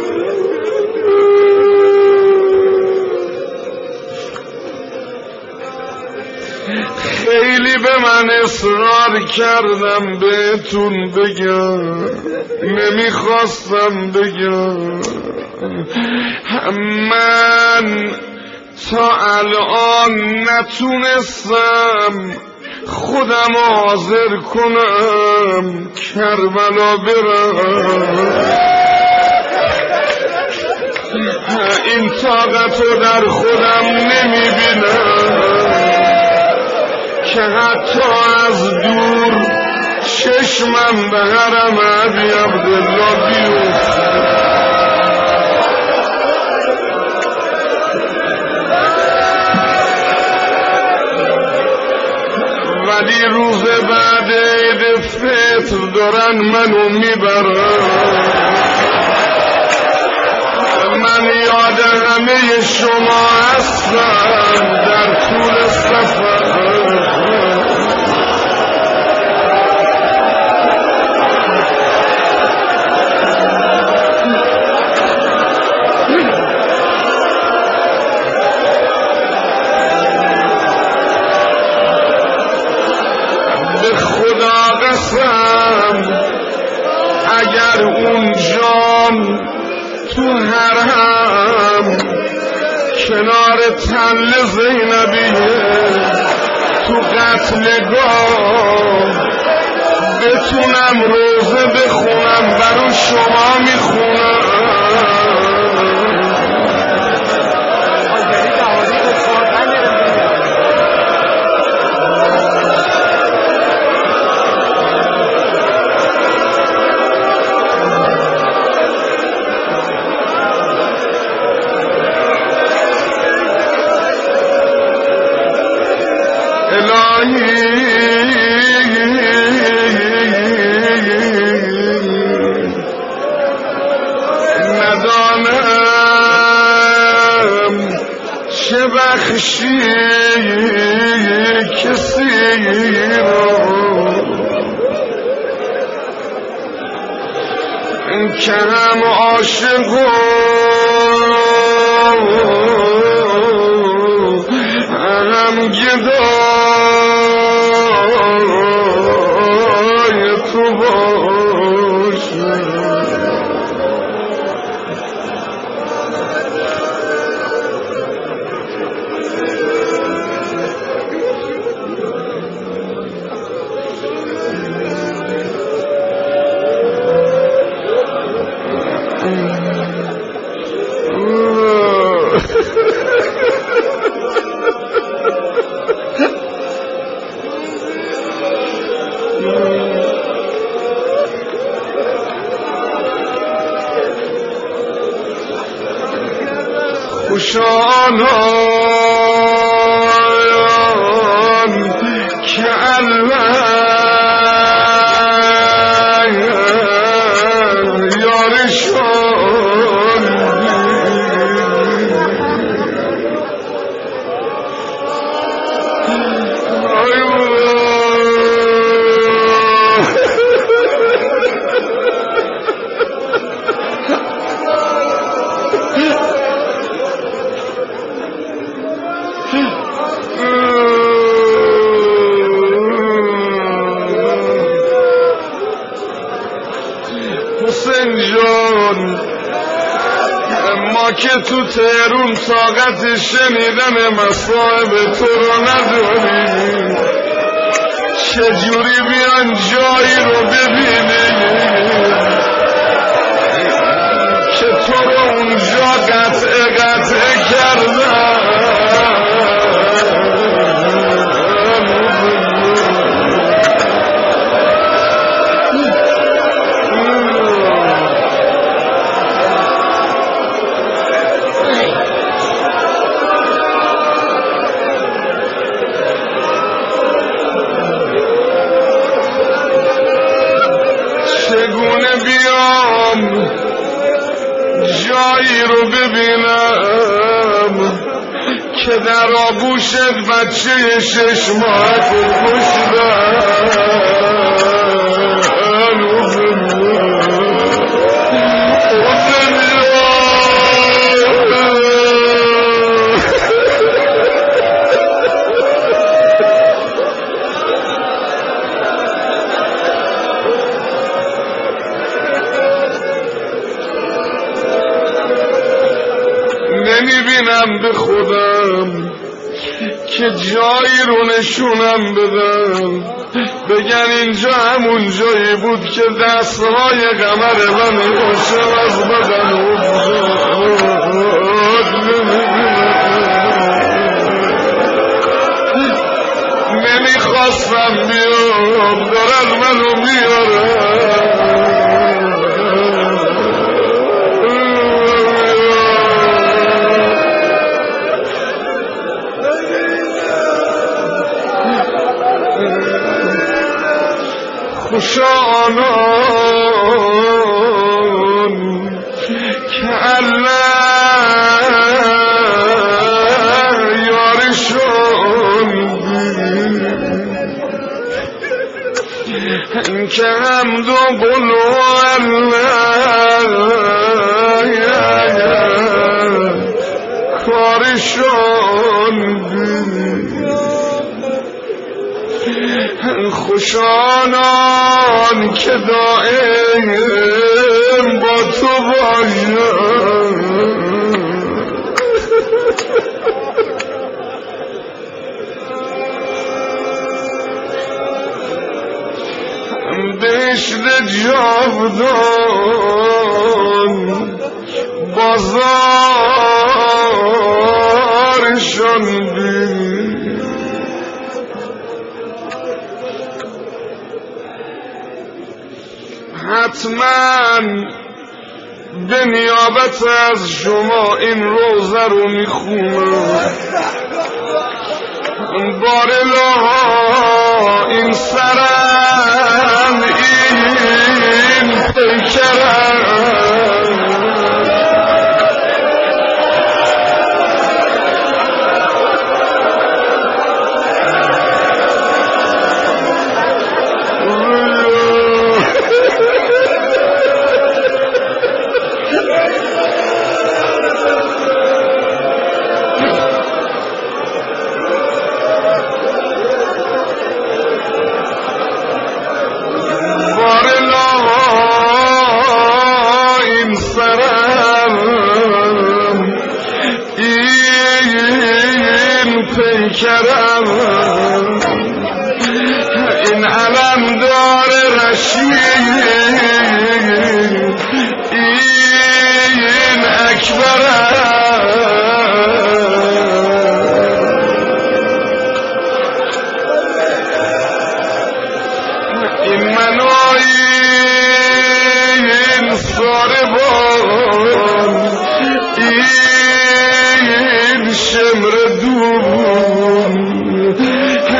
Speaker 1: خیلی به من اصرار کردم بهتون بگم، نمیخواستم بگم. من تا الان نتونستم خودم حاضر کنم کربلا برم. این طاقتو در خودم نمیبینم که حتی از دور چشمم به حرم ابی عبدالله بیفته. ولی روز بعد عید فطر دارن منو میبرن. من یاد همه شما هستم در طول سفر. اگر اون جام تو حرم کنار تل زینبیه تو قتلگاه بتونم روزه بخونم برای شما میخونم. ندانم چه بخشی کسی را که هم عاشق و هم گدای تو باشد. خوشانان که الله یارشان حسین جان، ما که تو تهرون طاقت شنیدن مصائب تو رو نداریم، چجوری بیان جایی رو ببینیم که تو رو اونجا قطعه کردن. جایی رو ببینم که در آغوشت بچه 6 ماه کشتن نمیبینم به خودم که جایی رو نشونم بدم بگن اینجا همون جایی بود که دستهای قمر من عاشق از بدن نمیخواستم بیام دارن منو میارم خوشانان که الله یارشون که حمد و قلو الله کارشون خوشانان که دائم با تو باشم بهشت جاودان بازارشان بین حتما به نیابت از شما این روزه رو میخونم بارلا این سرم این پیکرم کرم این علم دار رشید این اکبرم این منایی این ساربان این شمر دون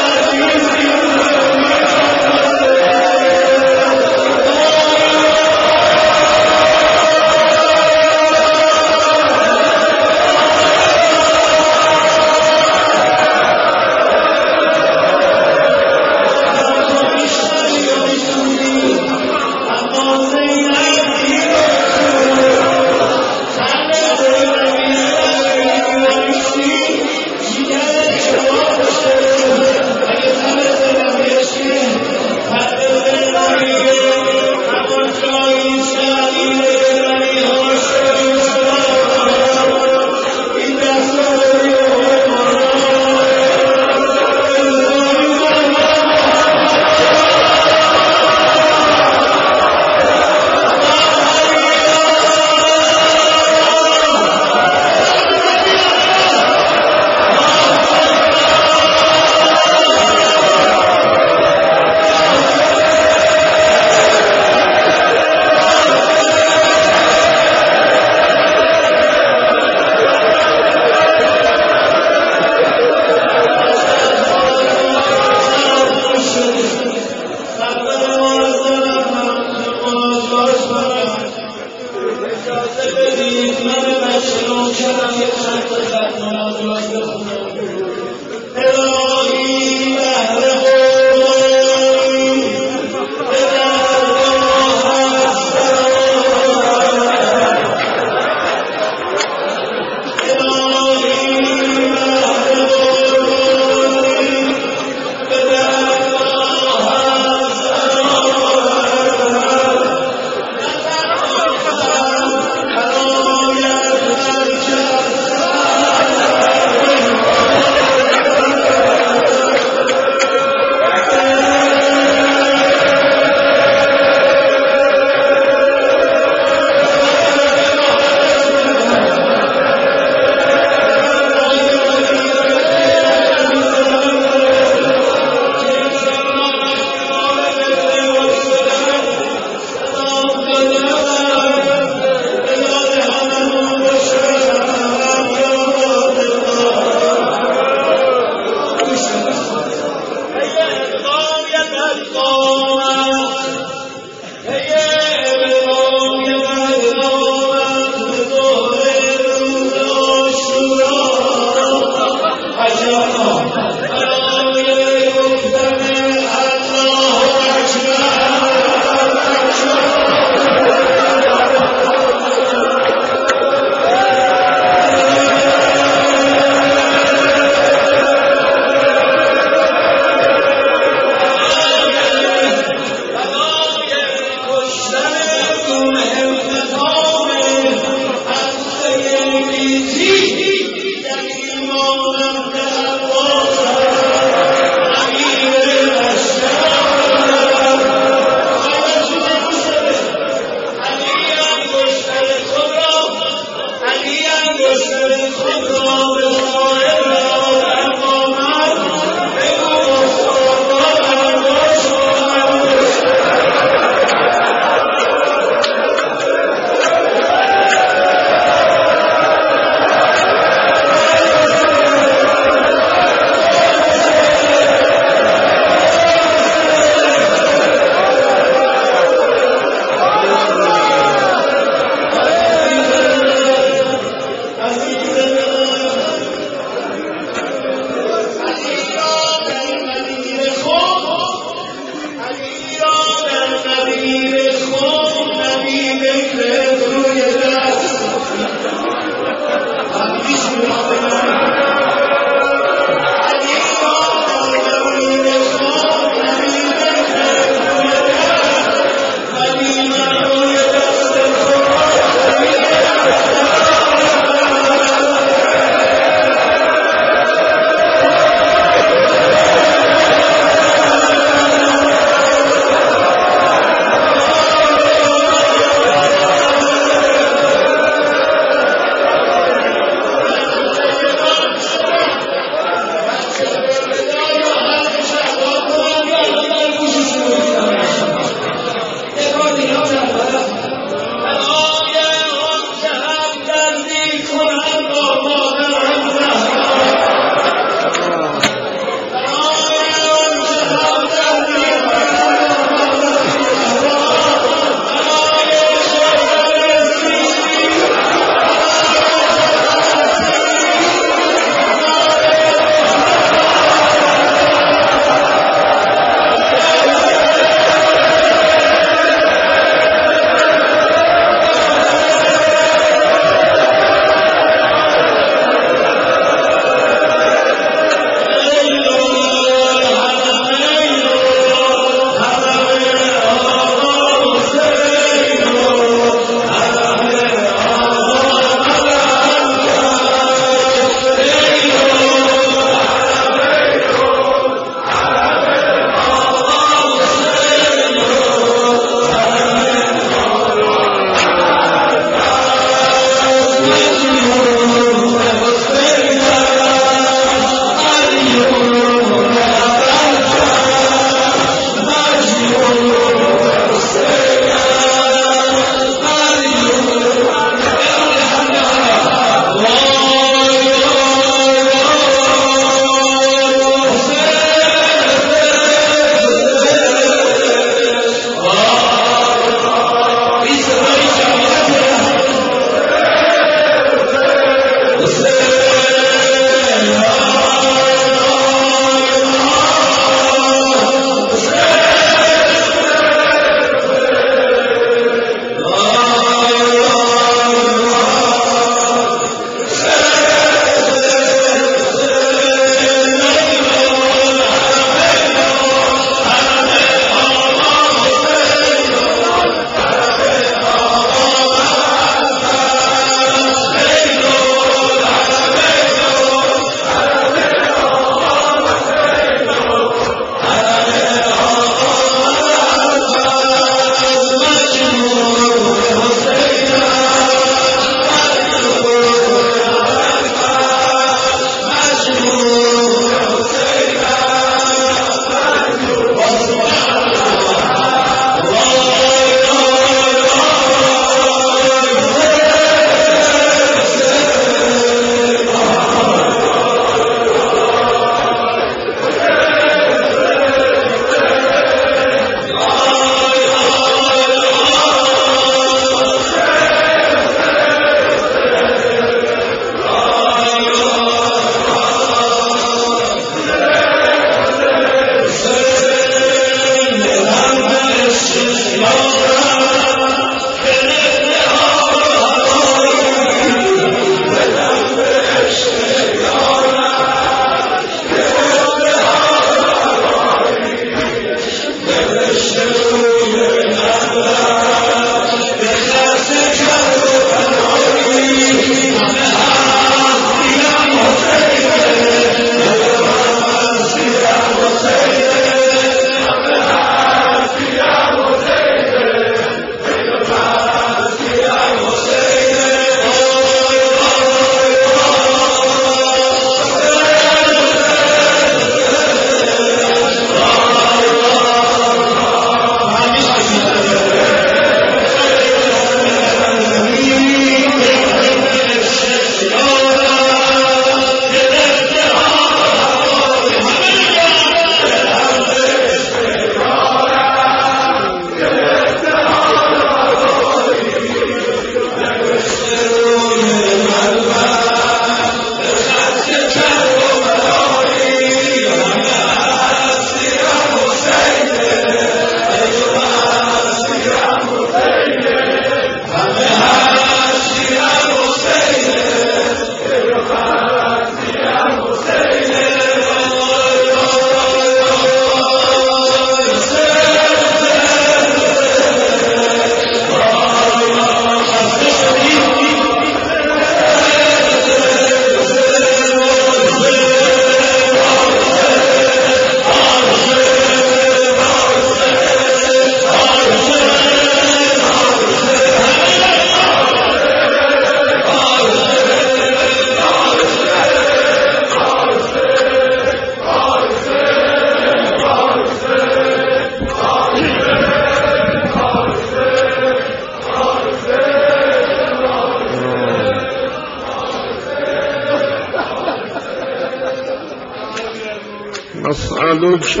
Speaker 1: أسألك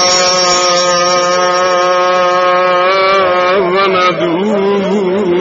Speaker 1: وندعوك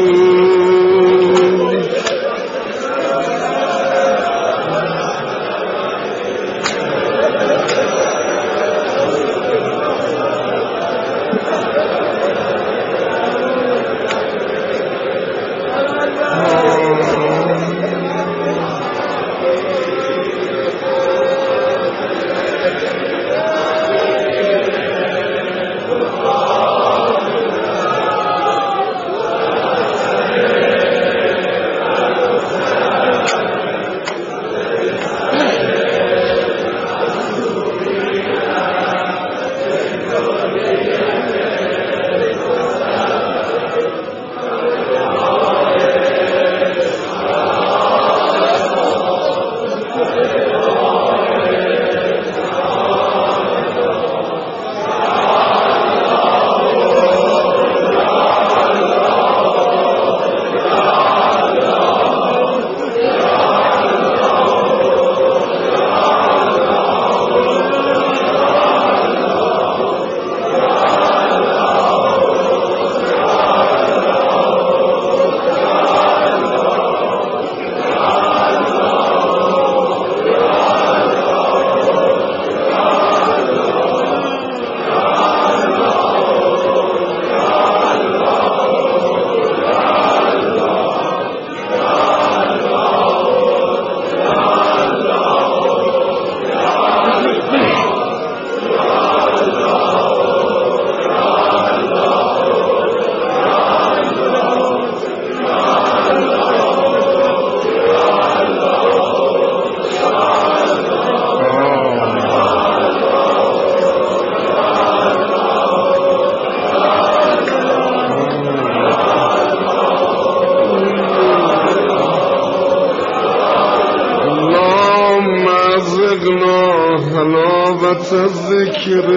Speaker 1: حلاوة الذكر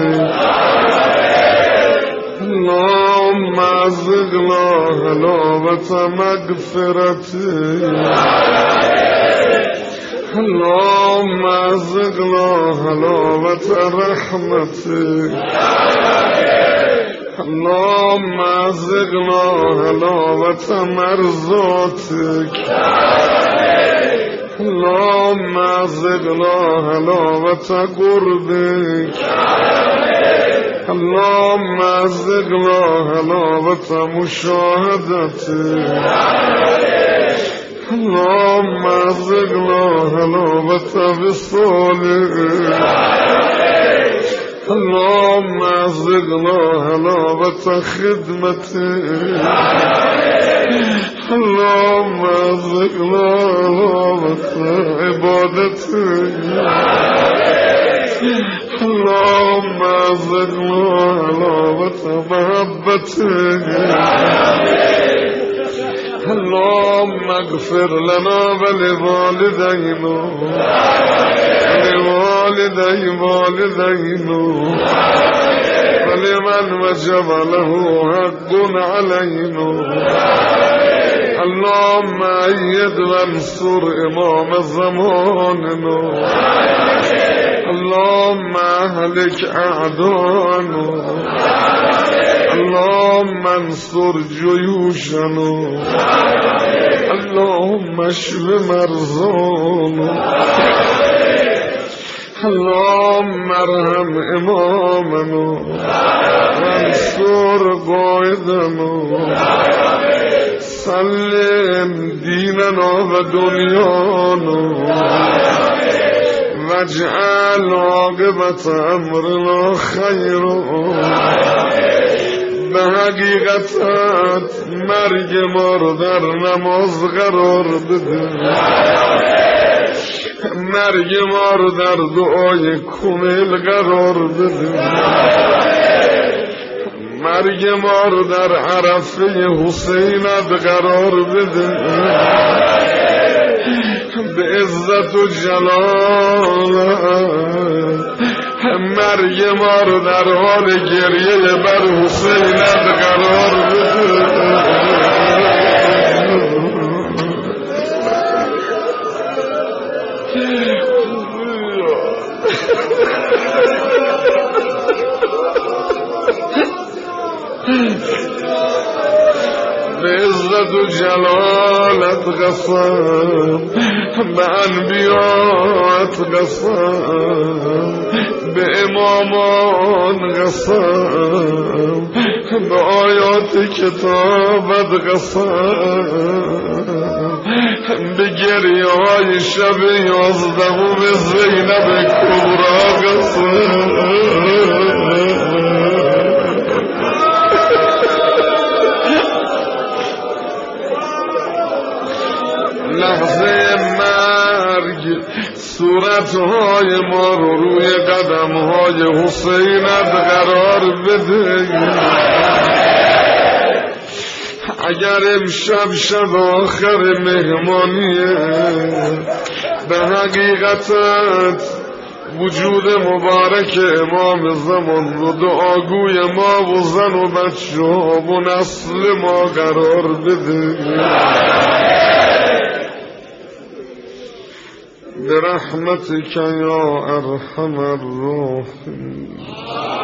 Speaker 1: اللهم ارزقنا حلاوة مغفرتك اللهم ارزقنا حلاوة رحمتك اللهم ارزقنا حلاوة مرضاتك اللهم ارزقنا حلاوة قربك اللهم ارزقنا حلاوة مشاهدتك اللهم ارزقنا حلاوة وصالك اللهم ارزقنا حلاوة خدمتك اللهم ارزقنا حلاوة عبادتك اللهم ارزقنا حلاوة محبتك اللهم اغفر لنا ولوالدينا ولوالدينا ولمن وجب له حق علينا اللهم أيد وانصر إمام زماننا اللهم أهلك أعداءنا اللهم انصر جيوشنا اللهم اشف مرضانا اللهم ارحم إمامنا وانصر قائدنا سلم ديننا ودنيانا واجعل عاقبة أمرنا خيرا به حقیقت مرگ ما رو در نماز قرار بده مرگ ما رو در دعای کمیل قرار بده مرگ ما رو در عرفه حسینت قرار بده به عزت و جلالت مرگ ما رو در حال گریه بر حسینت قرار بده به عزت و جلالت قسم، به انبیات قسم، به امامان قسم، به آیات کتابت قسم، به گریه های شب 11 زینب کبرا قسم. لحظه مرگ صورتهای ما رو روی قدمهای حسینت قرار بده. اگر امشب شب آخر مهمانیه، به حقیقتت وجود مبارک امام زمان رو دعاگوی ما و زن و بچه ها و نسل ما قرار بده. برحمتك يا أرحم الراحمين.